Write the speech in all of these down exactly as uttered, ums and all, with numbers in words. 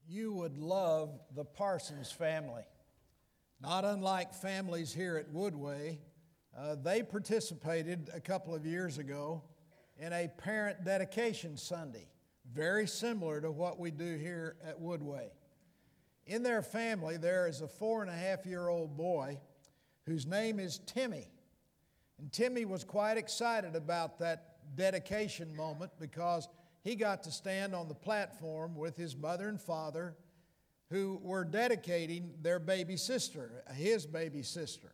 You would love the Parsons family. Not unlike families here at Woodway, uh, they participated a couple of years ago in a parent dedication Sunday, very similar to what we do here at Woodway. In their family, there is a four and a half year old boy whose name is Timmy. And Timmy was quite excited about that dedication moment because he got to stand on the platform with his mother and father who were dedicating their baby sister, his baby sister.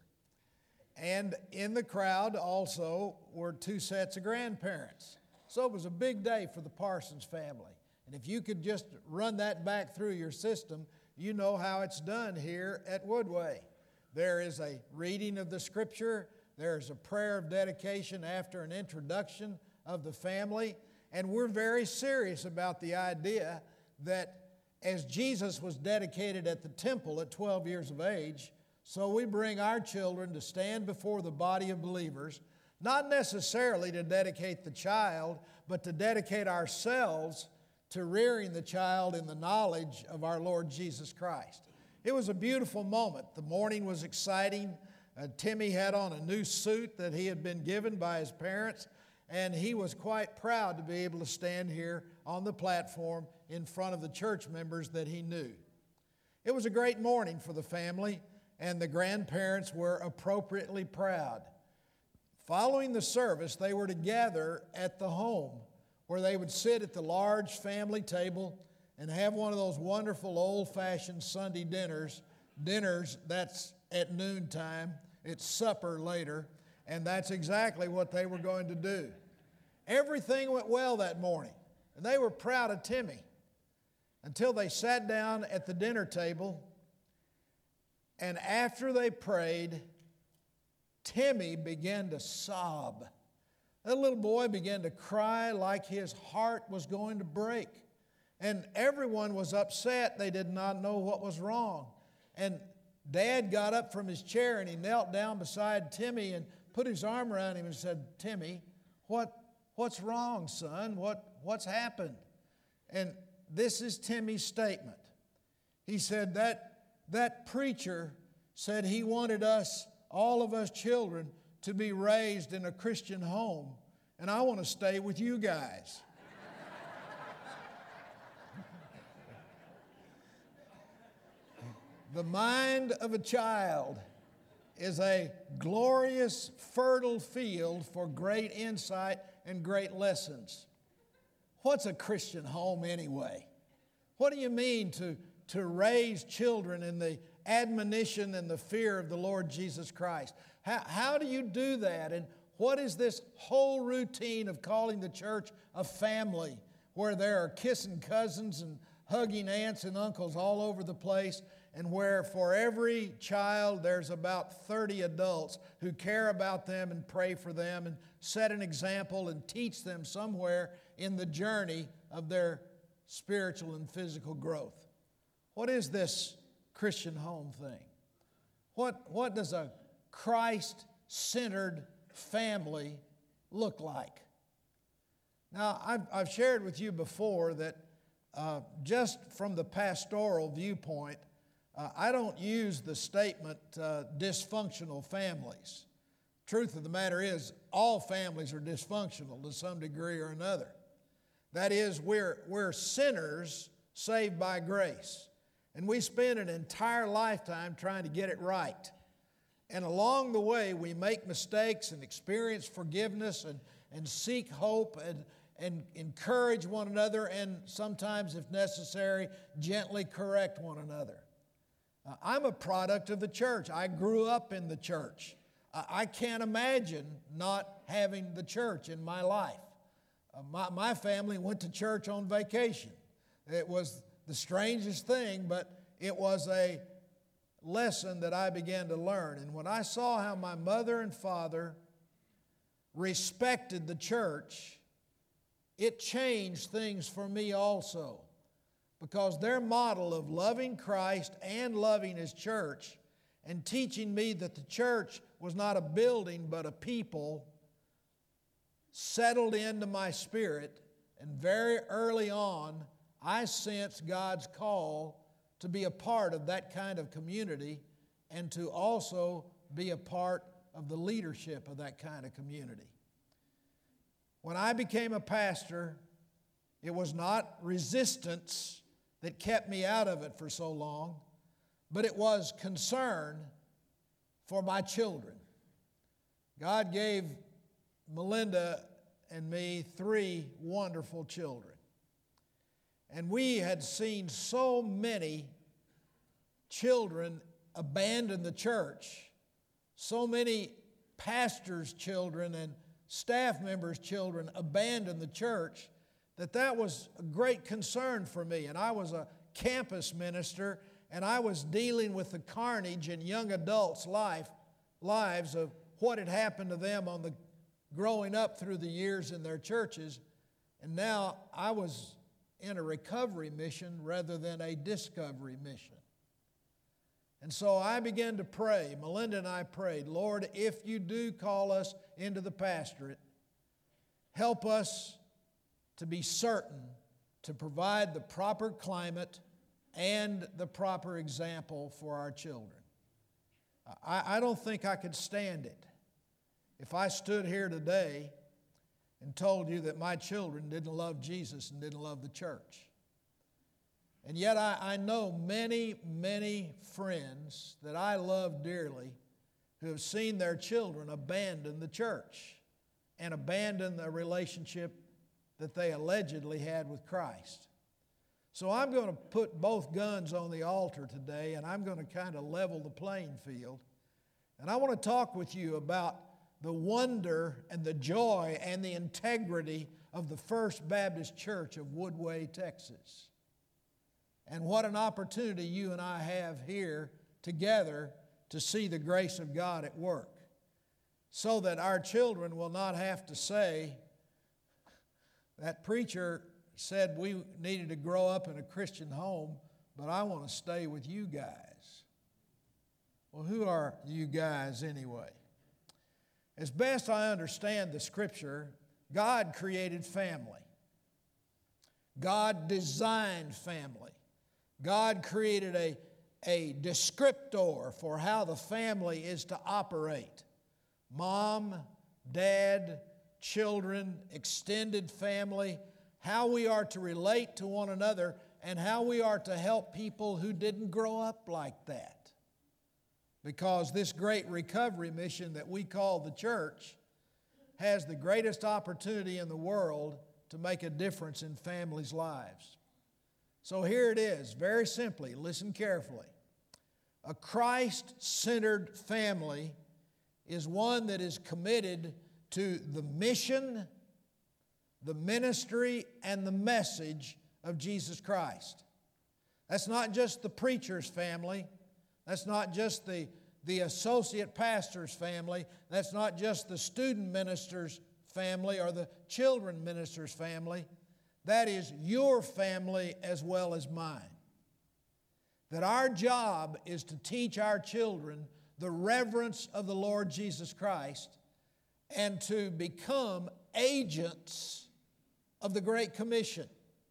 And in the crowd also were two sets of grandparents. So it was a big day for the Parsons family. And if you could just run that back through your system, you know how it's done here at Woodway. There is a reading of the scripture. There is a prayer of dedication after an introduction of the family. And we're very serious about the idea that as Jesus was dedicated at the temple at twelve years of age, so we bring our children to stand before the body of believers, not necessarily to dedicate the child, but to dedicate ourselves to rearing the child in the knowledge of our Lord Jesus Christ. It was a beautiful moment. The morning was exciting. Uh, Timmy had on a new suit that he had been given by his parents, and he was quite proud to be able to stand here on the platform in front of the church members that he knew. It was a great morning for the family, and the grandparents were appropriately proud. Following the service, they were to gather at the home where they would sit at the large family table and have one of those wonderful old-fashioned Sunday dinners. Dinners, that's at noontime. It's supper later, and that's exactly what they were going to do. Everything went well that morning, and they were proud of Timmy until they sat down at the dinner table, and after they prayed, Timmy began to sob. That little boy began to cry like his heart was going to break. And everyone was upset. They did not know what was wrong. And Dad got up from his chair and he knelt down beside Timmy and put his arm around him and said, "Timmy, what, what's wrong, son? What, what's happened?" And this is Timmy's statement. He said that that preacher said he wanted us, all of us children, to be raised in a Christian home, and I want to stay with you guys. The mind of a child is a glorious, fertile field for great insight and great lessons. What's a Christian home anyway? What do you mean to, to raise children in the admonition and the fear of the Lord Jesus Christ? How, how do you do that? And what is this whole routine of calling the church a family where there are kissing cousins and hugging aunts and uncles all over the place, and where for every child there's about thirty adults who care about them and pray for them and set an example and teach them somewhere in the journey of their spiritual and physical growth? What is this Christian home thing? What, what does a Christ-centered family look like? Now, I've, I've shared with you before that uh, just from the pastoral viewpoint, uh, I don't use the statement uh, dysfunctional families. Truth of the matter is, all families are dysfunctional to some degree or another. That is, we're, we're sinners saved by grace. And we spend an entire lifetime trying to get it right. And along the way, we make mistakes and experience forgiveness and, and seek hope and, and encourage one another and sometimes, if necessary, gently correct one another. Uh, I'm a product of the church. I grew up in the church. Uh, I can't imagine not having the church in my life. Uh, my, my family went to church on vacation. It was the strangest thing, but it was a lesson that I began to learn. And when I saw how my mother and father respected the church, it changed things for me also. Because their model of loving Christ and loving His church and teaching me that the church was not a building but a people settled into my spirit. And very early on, I sense God's call to be a part of that kind of community and to also be a part of the leadership of that kind of community. When I became a pastor, it was not resistance that kept me out of it for so long, but it was concern for my children. God gave Melinda and me three wonderful children. And we had seen so many children abandon the church, so many pastors' children and staff members' children abandon the church, that that was a great concern for me. And I was a campus minister, and I was dealing with the carnage in young adults' life, lives of what had happened to them on the growing up through the years in their churches. And now I was in a recovery mission rather than a discovery mission. And so I began to pray. Melinda and I prayed, Lord, if you do call us into the pastorate, help us to be certain to provide the proper climate and the proper example for our children. I, I don't think I could stand it if I stood here today and told you that my children didn't love Jesus and didn't love the church. And yet I, I know many, many friends that I love dearly who have seen their children abandon the church and abandon the relationship that they allegedly had with Christ. So I'm going to put both guns on the altar today, and I'm going to kind of level the playing field. And I want to talk with you about the wonder and the joy and the integrity of the First Baptist Church of Woodway, Texas. And what an opportunity you and I have here together to see the grace of God at work, so that our children will not have to say, that preacher said we needed to grow up in a Christian home, but I want to stay with you guys. Well, who are you guys anyway? As best I understand the Scripture, God created family. God designed family. God created a, a descriptor for how the family is to operate. Mom, dad, children, extended family, how we are to relate to one another, and how we are to help people who didn't grow up like that. Because this great recovery mission that we call the church has the greatest opportunity in the world to make a difference in families' lives. So here it is, very simply, listen carefully. A Christ-centered family is one that is committed to the mission, the ministry, and the message of Jesus Christ. That's not just the preacher's family. That's not just the, the associate pastor's family. That's not just the student minister's family or the children minister's family. That is your family as well as mine. That our job is to teach our children the reverence of the Lord Jesus Christ and to become agents of the Great Commission.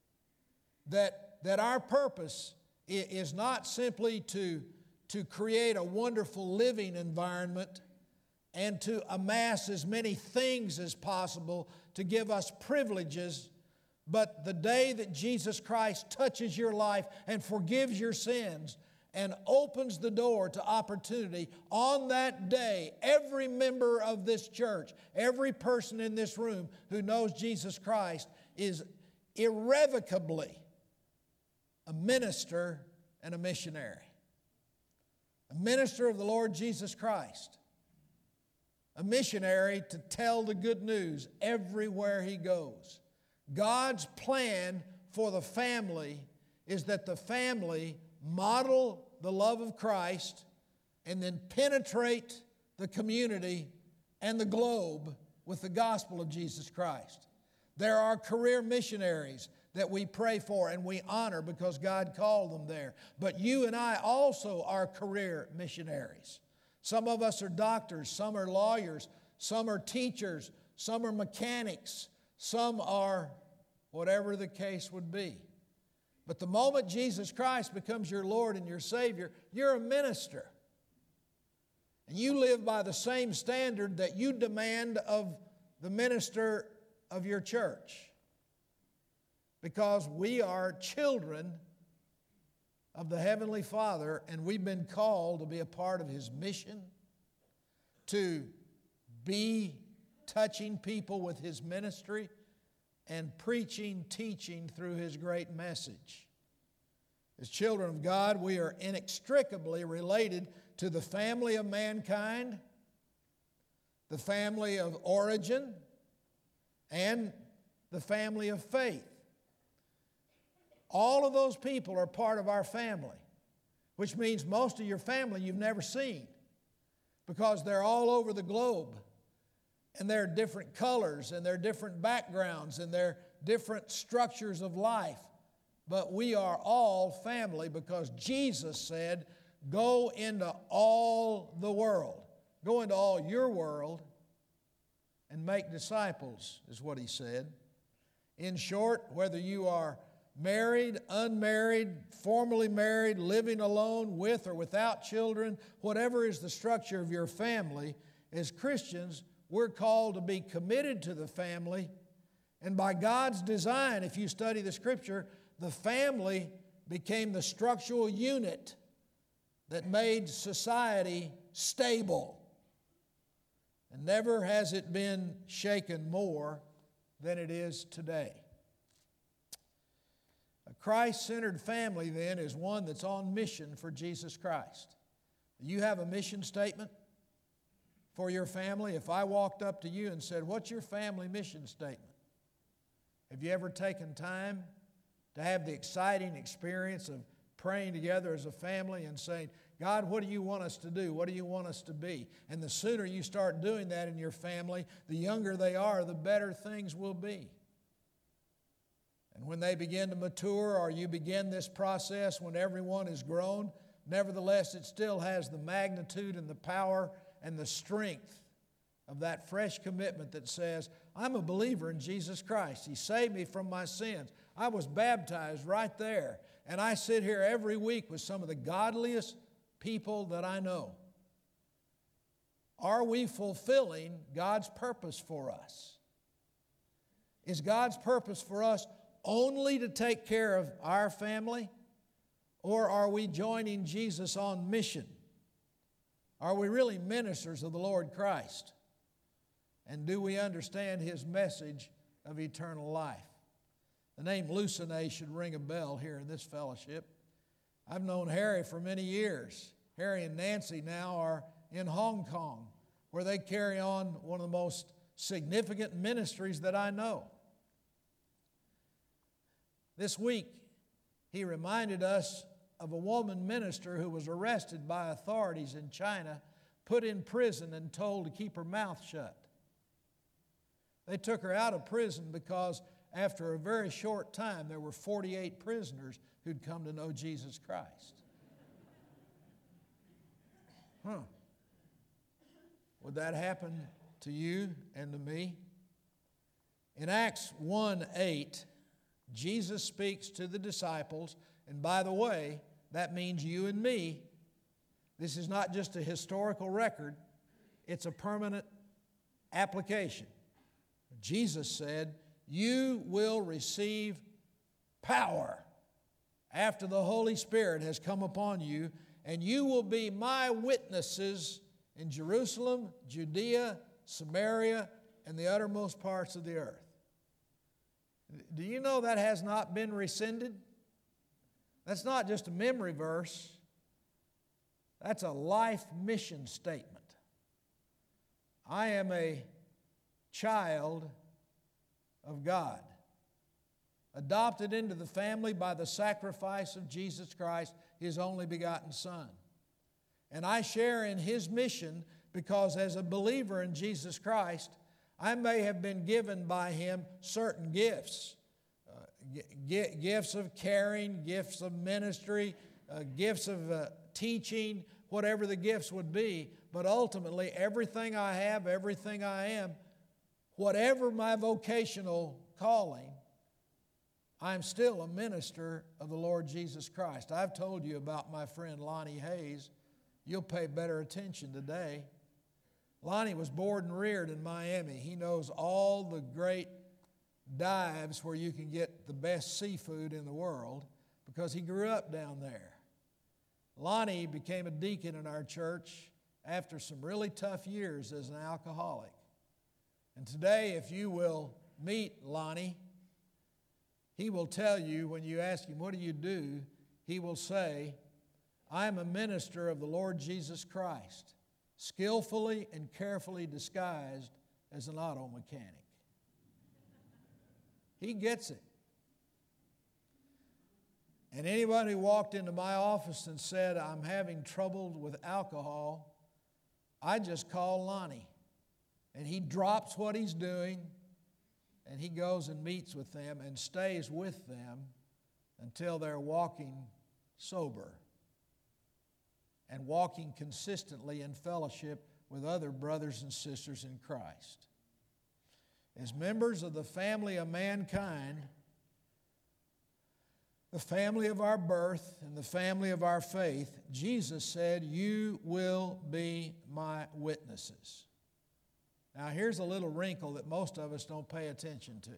That, that our purpose is not simply to, to create a wonderful living environment and to amass as many things as possible to give us privileges, but the day that Jesus Christ touches your life and forgives your sins and opens the door to opportunity, on that day, every member of this church, every person in this room who knows Jesus Christ is irrevocably a minister and a missionary. A minister of the Lord Jesus Christ. A missionary to tell the good news everywhere he goes. God's plan for the family is that the family model the love of Christ and then penetrate the community and the globe with the gospel of Jesus Christ. There are career missionaries that we pray for and we honor because God called them there. But you and I also are career missionaries. Some of us are doctors, some are lawyers, some are teachers, some are mechanics, some are whatever the case would be. But the moment Jesus Christ becomes your Lord and your Savior, you're a minister. And you live by the same standard that you demand of the minister of your church. Because we are children of the Heavenly Father, and we've been called to be a part of His mission, to be touching people with His ministry, and preaching, teaching through His great message. As children of God, we are inextricably related to the family of mankind, the family of origin, and the family of faith. All of those people are part of our family, which means most of your family you've never seen, because they're all over the globe, and they're different colors, and they're different backgrounds, and they're different structures of life. But we are all family because Jesus said, go into all the world. Go into all your world and make disciples, is what He said. In short, whether you are married, unmarried, formerly married, living alone, with or without children, whatever is the structure of your family, as Christians, we're called to be committed to the family. And by God's design, if you study the Scripture, the family became the structural unit that made society stable. And never has it been shaken more than it is today. A Christ-centered family, then, is one that's on mission for Jesus Christ. You have a mission statement for your family? If I walked up to you and said, what's your family mission statement? Have you ever taken time to have the exciting experience of praying together as a family and saying, God, what do you want us to do? What do you want us to be? And the sooner you start doing that in your family, the younger they are, the better things will be. And when they begin to mature, or you begin this process when everyone is grown, nevertheless it still has the magnitude and the power and the strength of that fresh commitment that says, I'm a believer in Jesus Christ. He saved me from my sins. I was baptized right there. And I sit here every week with some of the godliest people that I know. Are we fulfilling God's purpose for us? Is God's purpose for us only to take care of our family? Or are we joining Jesus on mission? Are we really ministers of the Lord Christ? And do we understand His message of eternal life? The name Lucene should ring a bell here in this fellowship. I've known Harry for many years. Harry and Nancy now are in Hong Kong, where they carry on one of the most significant ministries that I know. This week, he reminded us of a woman minister who was arrested by authorities in China, put in prison, and told to keep her mouth shut. They took her out of prison because after a very short time, there were forty-eight prisoners who'd come to know Jesus Christ. Huh. Would that happen to you and to me? In Acts one eight, Jesus speaks to the disciples, and by the way, that means you and me. This is not just a historical record, it's a permanent application. Jesus said, you will receive power after the Holy Spirit has come upon you, and you will be my witnesses in Jerusalem, Judea, Samaria, and the uttermost parts of the earth. Do you know that has not been rescinded? That's not just a memory verse. That's a life mission statement. I am a child of God, adopted into the family by the sacrifice of Jesus Christ, His only begotten Son. And I share in His mission because as a believer in Jesus Christ, I may have been given by Him certain gifts, uh, g- gifts of caring, gifts of ministry, uh, gifts of uh, teaching, whatever the gifts would be. But ultimately, everything I have, everything I am, whatever my vocational calling, I'm still a minister of the Lord Jesus Christ. I've told you about my friend Lonnie Hayes. You'll pay better attention today. Lonnie was born and reared in Miami. He knows all the great dives where you can get the best seafood in the world because he grew up down there. Lonnie became a deacon in our church after some really tough years as an alcoholic. And today, if you will meet Lonnie, he will tell you, when you ask him, what do you do? He will say, I am a minister of the Lord Jesus Christ, skillfully and carefully disguised as an auto mechanic. He gets it. And anybody who walked into my office and said, I'm having trouble with alcohol, I just call Lonnie. And he drops what he's doing, and he goes and meets with them and stays with them until they're walking sober and walking consistently in fellowship with other brothers and sisters in Christ. As members of the family of mankind, the family of our birth and the family of our faith, Jesus said, you will be my witnesses. Now, here's a little wrinkle that most of us don't pay attention to.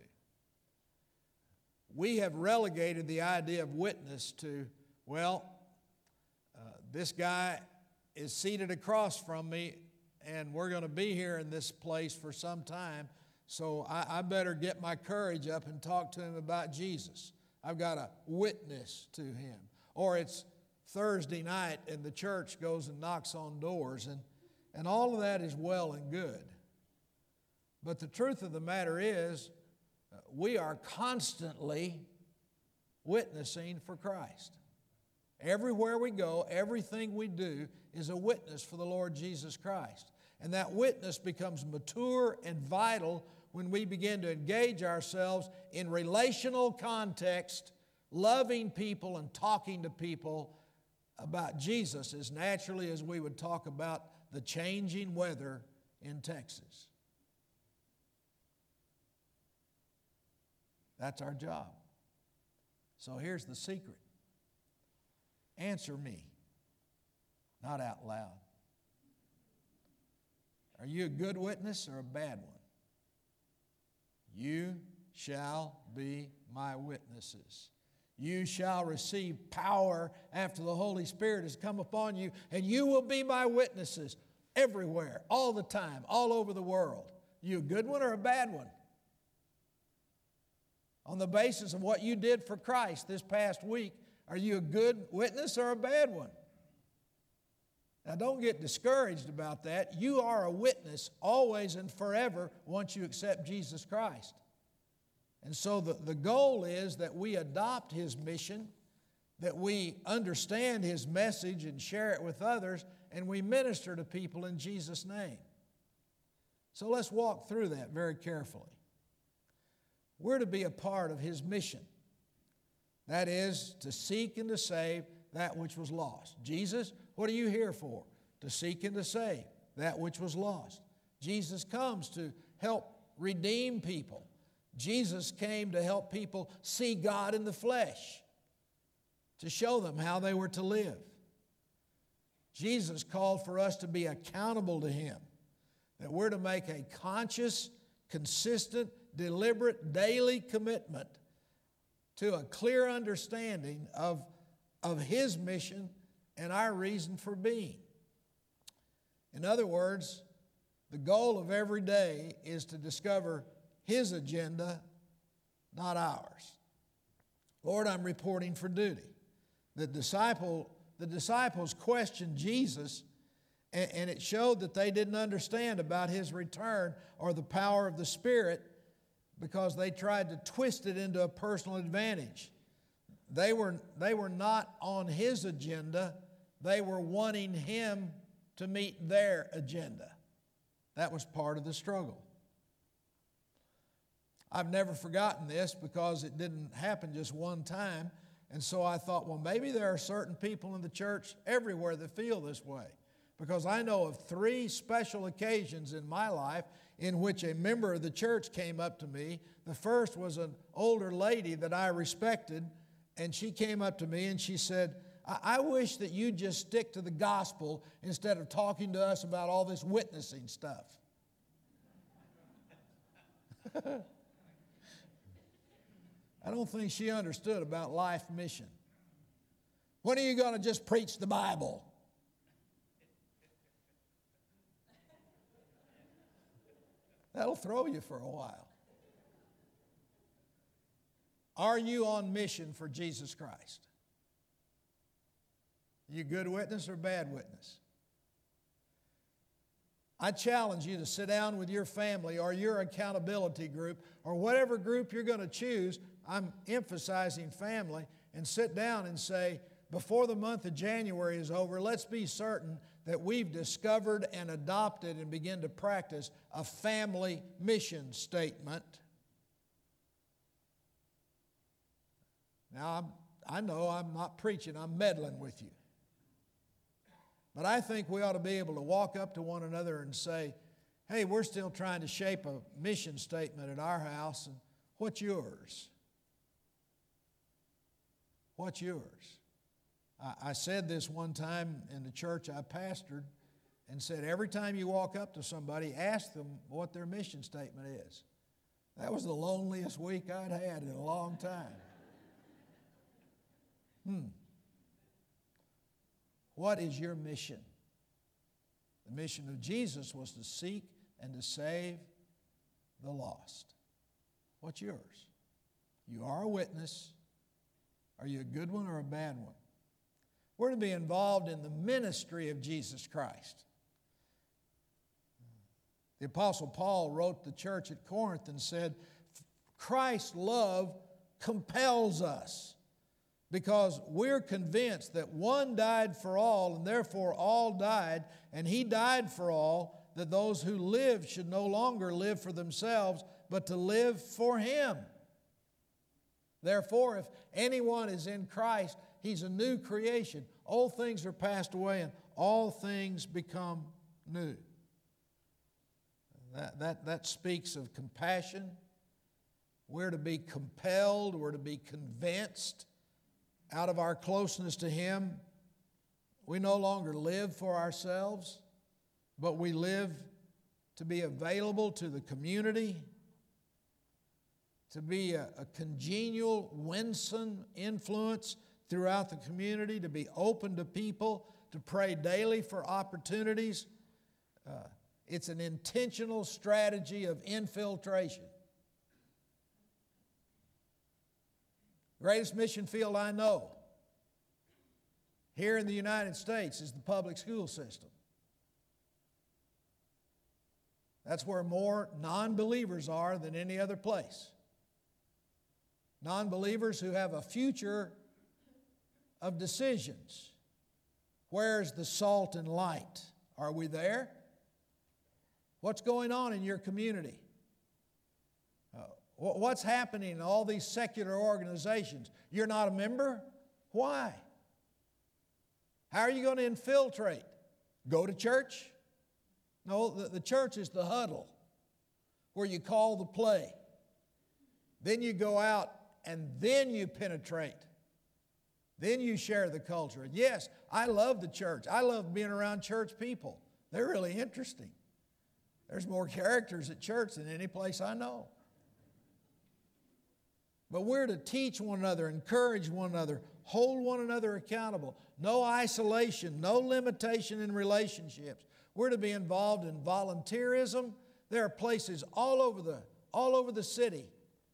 We have relegated the idea of witness to, well, uh, this guy is seated across from me, and we're going to be here in this place for some time, so I, I better get my courage up and talk to him about Jesus. I've got to witness to him. Or it's Thursday night, and the church goes and knocks on doors, and, and all of that is well and good. But the truth of the matter is, uh, we are constantly witnessing for Christ. Everywhere we go, everything we do is a witness for the Lord Jesus Christ. And that witness becomes mature and vital when we begin to engage ourselves in relational context, loving people and talking to people about Jesus as naturally as we would talk about the changing weather in Texas. That's our job. So here's the secret. Answer me, not out loud. Are you a good witness or a bad one? You shall be my witnesses. You shall receive power after the Holy Spirit has come upon you, and you will be my witnesses everywhere, all the time, all over the world. You a good one or a bad one? On the basis of what you did for Christ this past week, are you a good witness or a bad one? Now, don't get discouraged about that. You are a witness always and forever once you accept Jesus Christ. And so the, the goal is that we adopt His mission, that we understand His message and share it with others, and we minister to people in Jesus' name. So let's walk through that very carefully. We're to be a part of His mission. That is, to seek and to save that which was lost. Jesus, what are you here for? To seek and to save that which was lost. Jesus comes to help redeem people. Jesus came to help people see God in the flesh, to show them how they were to live. Jesus called for us to be accountable to Him, that we're to make a conscious, consistent, deliberate, daily commitment to a clear understanding of, of His mission and our reason for being. In other words, the goal of every day is to discover His agenda, not ours. Lord, I'm reporting for duty. The disciple, the disciples questioned Jesus, and, and it showed that they didn't understand about His return or the power of the Spirit, because they tried to twist it into a personal advantage. They were, they were not on His agenda. They were wanting Him to meet their agenda. That was part of the struggle. I've never forgotten this because it didn't happen just one time. And so I thought, well, maybe there are certain people in the church everywhere that feel this way. Because I know of three special occasions in my life in which a member of the church came up to me. The first was an older lady that I respected, and she came up to me and she said, I, I wish that you'd just stick to the gospel instead of talking to us about all this witnessing stuff. I don't think she understood about life mission. When are you going to just preach the Bible? That'll throw you for a while. Are you on mission for Jesus Christ? You good witness or bad witness? I challenge you to sit down with your family or your accountability group or whatever group you're going to choose. I'm emphasizing family, and sit down and say, before the month of January is over, let's be certain that we've discovered and adopted and begin to practice a family mission statement. Now, I'm, I know I'm not preaching, I'm meddling with you. But I think we ought to be able to walk up to one another and say, hey, we're still trying to shape a mission statement at our house, and what's yours? What's yours? I, I said this one time in the church I pastored and said, every time you walk up to somebody, ask them what their mission statement is. That was the loneliest week I'd had in a long time. Hmm. What is your mission? The mission of Jesus was to seek and to save the lost. What's yours? You are a witness. Are you a good one or a bad one? We're to be involved in the ministry of Jesus Christ. The Apostle Paul wrote the church at Corinth and said, Christ's love compels us, because we're convinced that one died for all, and therefore all died, and He died for all, that those who live should no longer live for themselves, but to live for Him. Therefore, if anyone is in Christ, he's a new creation. Old things are passed away, and all things become new. That, that, that speaks of compassion. We're to be compelled, we're to be convinced out of our closeness to Him. We no longer live for ourselves, but we live to be available to the community, to be a, a congenial, winsome influence throughout the community, to be open to people, to pray daily for opportunities. Uh, it's an intentional strategy of infiltration. Greatest mission field I know here in the United States is the public school system. That's where more non-believers are than any other place. Non-believers who have a future of decisions. Where's the salt and light? Are we there? What's going on in your community? Uh, what's happening in all these secular organizations? You're not a member? Why? How are you going to infiltrate? Go to church? No, the, the church is the huddle where you call the play. Then you go out and then you penetrate. Then you share the culture. And yes, I love the church. I love being around church people. They're really interesting. There's more characters at church than any place I know. But we're to teach one another, encourage one another, hold one another accountable. No isolation, no limitation in relationships. We're to be involved in volunteerism. There are places all over the, all over the city.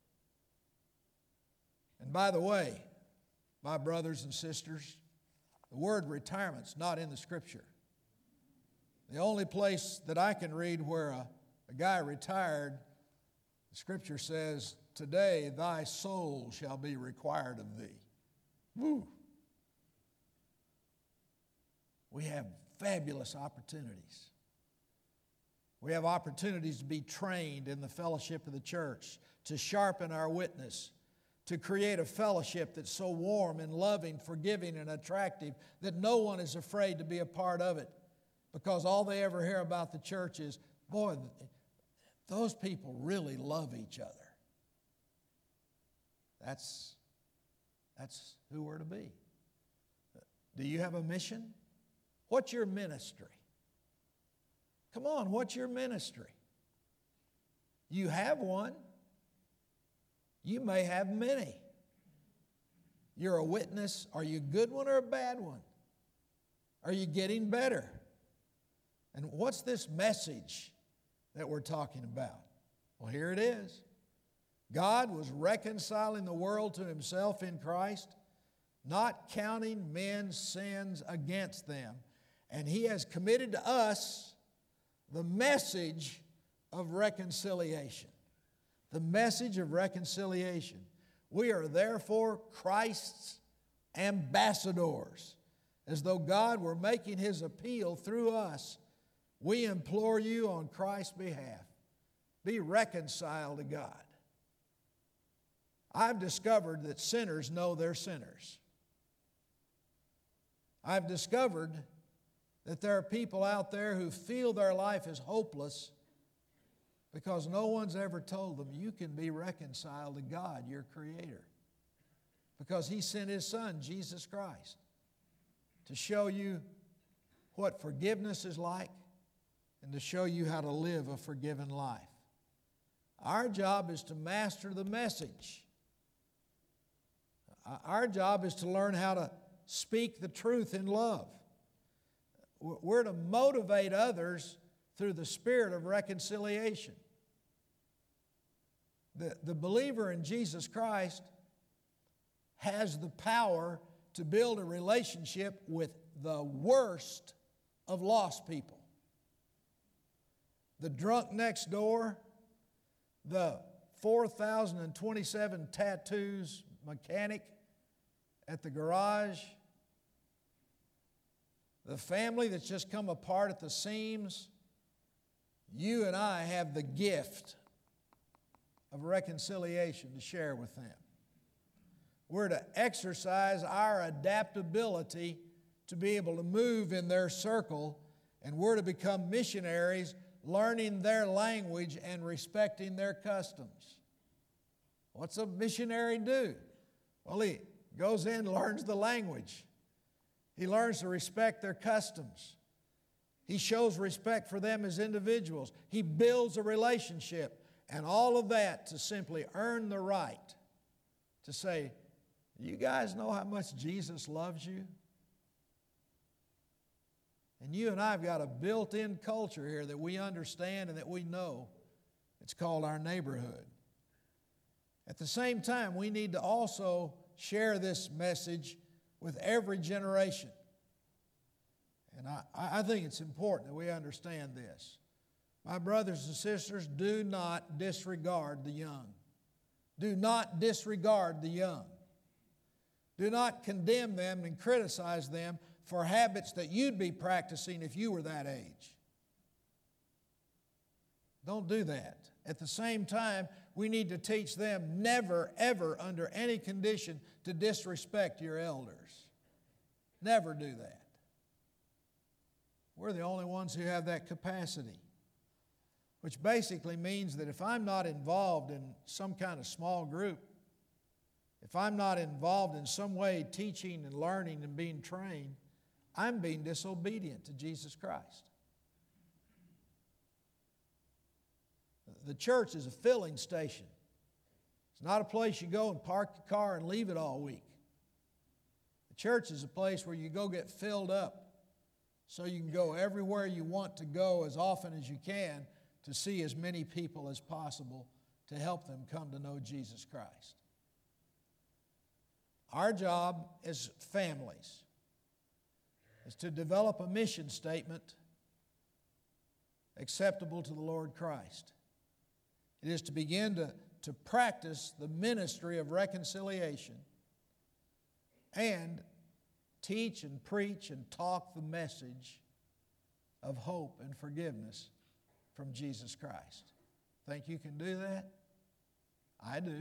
And by the way, my brothers and sisters, the word retirement's not in the Scripture. The only place that I can read where a, a guy retired, the Scripture says, today thy soul shall be required of thee. Woo! We have fabulous opportunities. We have opportunities to be trained in the fellowship of the church, to sharpen our witness, to create a fellowship that's so warm and loving, forgiving, and attractive that no one is afraid to be a part of it, because all they ever hear about the church is, boy, those people really love each other. That's, that's who we're to be. Do you have a mission? What's your ministry? Come on, what's your ministry? You have one. You may have many. You're a witness. Are you a good one or a bad one? Are you getting better? And what's this message that we're talking about? Well, here it is. God was reconciling the world to Himself in Christ, not counting men's sins against them. And He has committed to us the message of reconciliation. The message of reconciliation. We are therefore Christ's ambassadors. As though God were making His appeal through us, we implore you on Christ's behalf, be reconciled to God. I've discovered that sinners know they're sinners. I've discovered that there are people out there who feel their life is hopeless because no one's ever told them you can be reconciled to God, your Creator. Because He sent His Son, Jesus Christ, to show you what forgiveness is like and to show you how to live a forgiven life. Our job is to master the message. Our job is to learn how to speak the truth in love. We're to motivate others through the spirit of reconciliation. The, the believer in Jesus Christ has the power to build a relationship with the worst of lost people. The drunk next door, the four thousand twenty-seven tattoos mechanic at the garage, the family that's just come apart at the seams. You and I have the gift of reconciliation to share with them. We're to exercise our adaptability to be able to move in their circle, and we're to become missionaries, learning their language and respecting their customs. What's a missionary do? Well, he goes in and learns the language. He learns to respect their customs. He shows respect for them as individuals. He builds a relationship, and all of that to simply earn the right to say, you guys know how much Jesus loves you? And you and I have got a built-in culture here that we understand and that we know. It's called our neighborhood. At the same time, we need to also share this message with every generation. And I, I think it's important that we understand this. My brothers and sisters, do not disregard the young. Do not disregard the young. Do not condemn them and criticize them for habits that you'd be practicing if you were that age. Don't do that. At the same time, we need to teach them never, ever, under any condition, to disrespect your elders. Never do that. We're the only ones who have that capacity. Which basically means that if I'm not involved in some kind of small group, if I'm not involved in some way teaching and learning and being trained, I'm being disobedient to Jesus Christ. The church is a filling station. It's not a place you go and park your car and leave it all week. The church is a place where you go get filled up so you can go everywhere you want to go as often as you can to see as many people as possible to help them come to know Jesus Christ. Our job as families is to develop a mission statement acceptable to the Lord Christ. It is to begin to, to practice the ministry of reconciliation and teach and preach and talk the message of hope and forgiveness from Jesus Christ. Think you can do that? I do.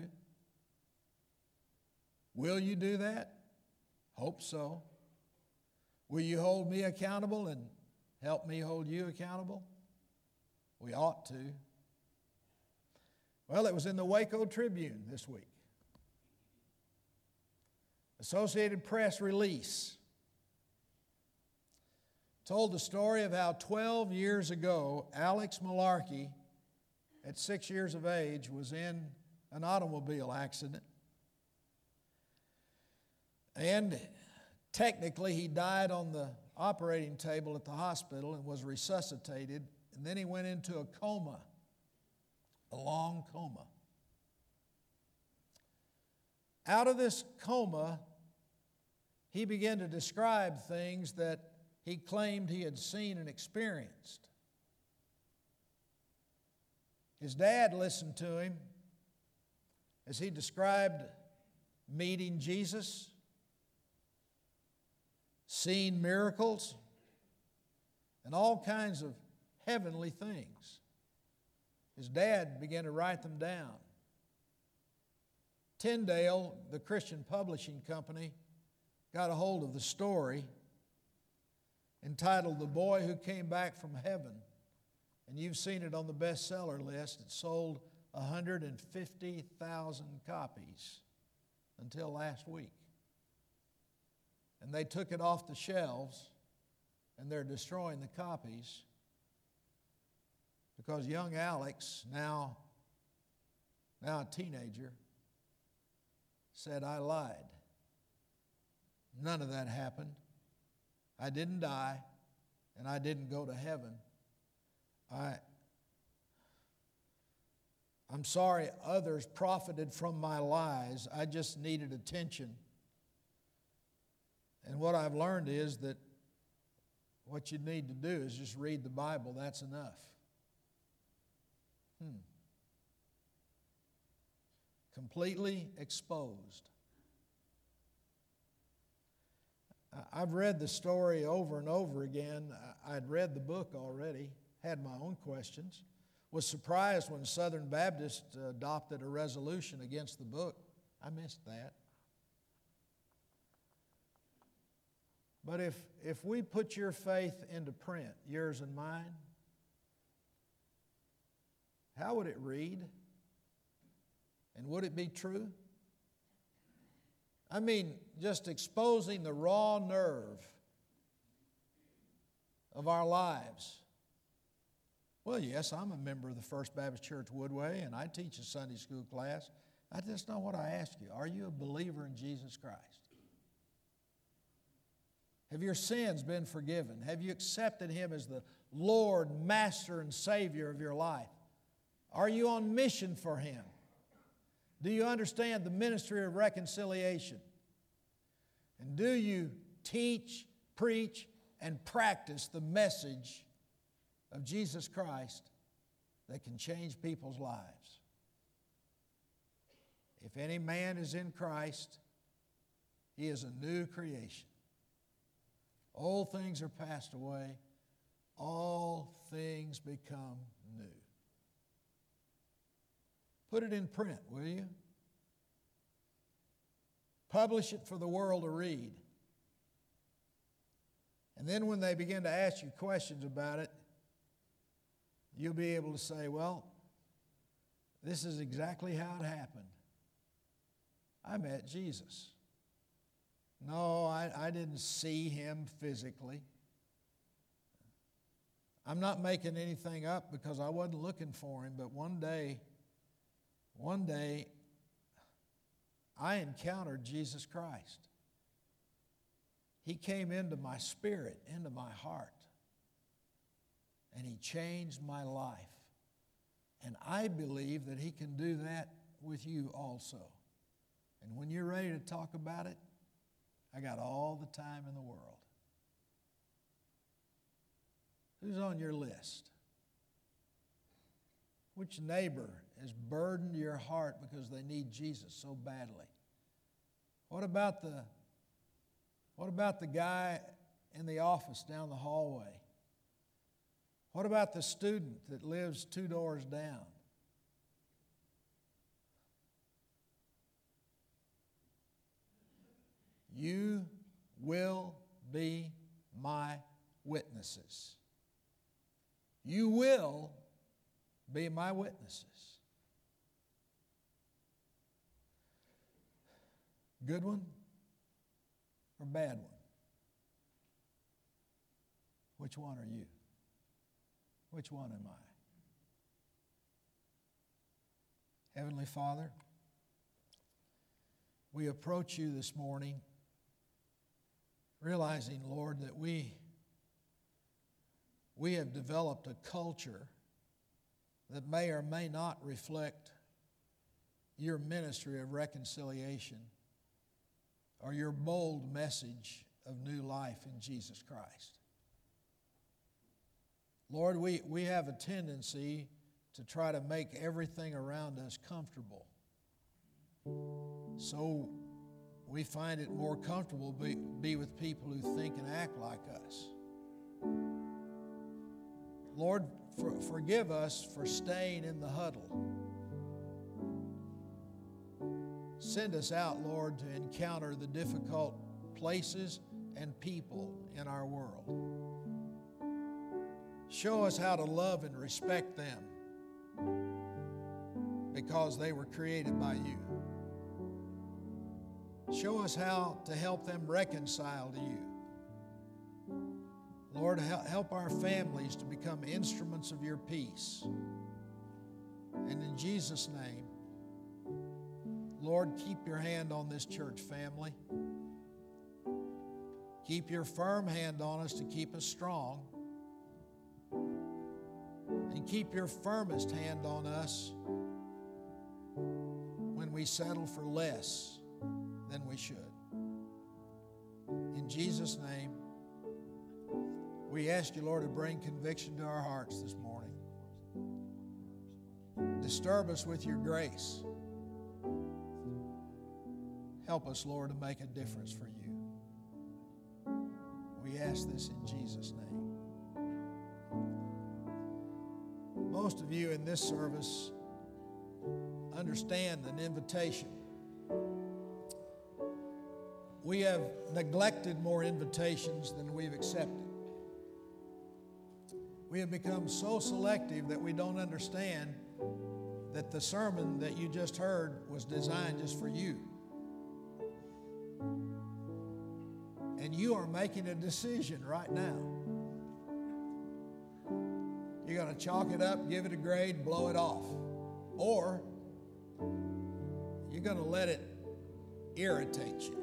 Will you do that? Hope so. Will you hold me accountable and help me hold you accountable? We ought to. Well, it was in the Waco Tribune this week. Associated Press release told the story of how twelve years ago, Alex Malarkey, at six years of age, was in an automobile accident. And technically, he died on the operating table at the hospital and was resuscitated. And then he went into a coma, a long coma. Out of this coma, he began to describe things that he claimed he had seen and experienced. His dad listened to him as he described meeting Jesus, seeing miracles, and all kinds of heavenly things. His dad began to write them down. Tyndale, the Christian publishing company, got a hold of the story entitled The Boy Who Came Back from Heaven. And you've seen it on the bestseller list. It sold one hundred fifty thousand copies until last week. And they took it off the shelves, and they're destroying the copies because young Alex, now, now a teenager, said, "I lied. None of that happened. I didn't die, and I didn't go to heaven. I, I'm sorry others profited from my lies. I just needed attention. And what I've learned is that what you need to do is just read the Bible. That's enough." Hmm. Completely exposed. I've read the story over and over again. I'd read the book already, had my own questions, was surprised when Southern Baptist adopted a resolution against the book. I missed that. But if, if we put your faith into print, yours and mine, how would it read? And would it be true? I mean, just exposing the raw nerve of our lives. Well, yes, I'm a member of the First Baptist Church Woodway, and I teach a Sunday school class. I just know what I ask you. Are you a believer in Jesus Christ? Have your sins been forgiven? Have you accepted Him as the Lord, Master, and Savior of your life? Are you on mission for Him? Do you understand the ministry of reconciliation? And do you teach, preach, and practice the message of Jesus Christ that can change people's lives? If any man is in Christ, he is a new creation. Old things are passed away. All things become new. Put it in print, will you? Publish it for the world to read. And then when they begin to ask you questions about it, you'll be able to say, well, this is exactly how it happened. I met Jesus. No, I, I didn't see Him physically. I'm not making anything up because I wasn't looking for Him, but one day, one day, I encountered Jesus Christ. He came into my spirit, into my heart, and He changed my life. And I believe that He can do that with you also. And when you're ready to talk about it, I got all the time in the world. Who's on your list? Which neighbor has burdened your heart because they need Jesus so badly? What about the, what about the guy in the office down the hallway? What about the student that lives two doors down? You will be my witnesses. You will be my witnesses. Good one or bad one? Which one are you? Which one am I? Heavenly Father, we approach you this morning realizing, Lord, that we, we have developed a culture that may or may not reflect your ministry of reconciliation or your bold message of new life in Jesus Christ. Lord, we, we have a tendency to try to make everything around us comfortable. So we find it more comfortable to be, be with people who think and act like us. Lord, for, forgive us for staying in the huddle. Send us out, Lord, to encounter the difficult places and people in our world. Show us how to love and respect them because they were created by you. Show us how to help them reconcile to you. Lord, help our families to become instruments of your peace. And in Jesus' name, Lord, keep your hand on this church family. Keep your firm hand on us to keep us strong. And keep your firmest hand on us when we settle for less than we should. In Jesus' name, we ask you, Lord, to bring conviction to our hearts this morning. Disturb us with your grace. Help us, Lord, to make a difference for you. We ask this in Jesus' name. Most of you in this service understand an invitation. We have neglected more invitations than we've accepted. We have become so selective that we don't understand that the sermon that you just heard was designed just for you. And you are making a decision right now. You're going to chalk it up, give it a grade, blow it off. Or you're going to let it irritate you,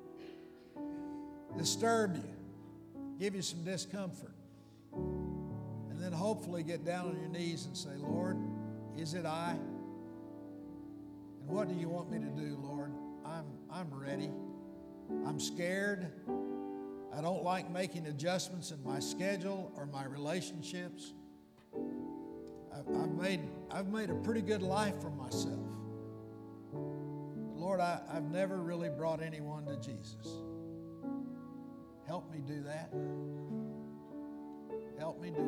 disturb you, give you some discomfort. And then hopefully get down on your knees and say, Lord, is it I? And what do you want me to do, Lord? I'm, I'm ready. I'm scared. I don't like making adjustments in my schedule or my relationships. I've, I've made, I've made a pretty good life for myself. But Lord, I, I've never really brought anyone to Jesus. Help me do that. Help me do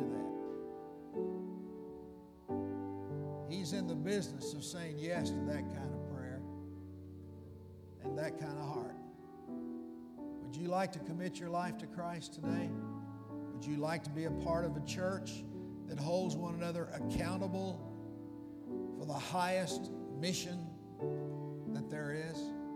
that. He's in the business of saying yes to that kind of prayer and that kind of heart. Would you like to commit your life to Christ today? Would you like to be a part of a church that holds one another accountable for the highest mission that there is?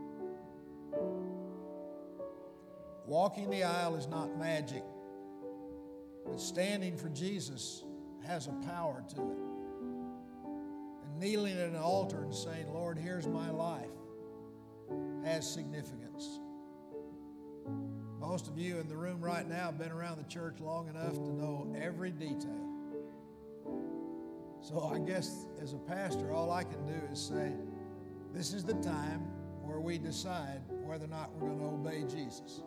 Walking the aisle is not magic, but standing for Jesus has a power to it. And kneeling at an altar and saying, Lord, here's my life, has significance. Most of you in the room right now have been around the church long enough to know every detail. So I guess as a pastor, all I can do is say, this is the time where we decide whether or not we're going to obey Jesus.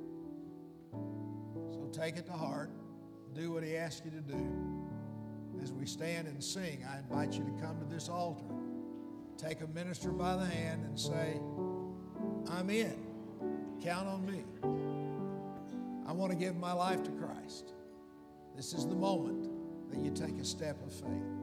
So take it to heart. Do what he asks you to do. As we stand and sing, I invite you to come to this altar. Take a minister by the hand and say, I'm in. Count on me. I want to give my life to Christ. This is the moment that you take a step of faith.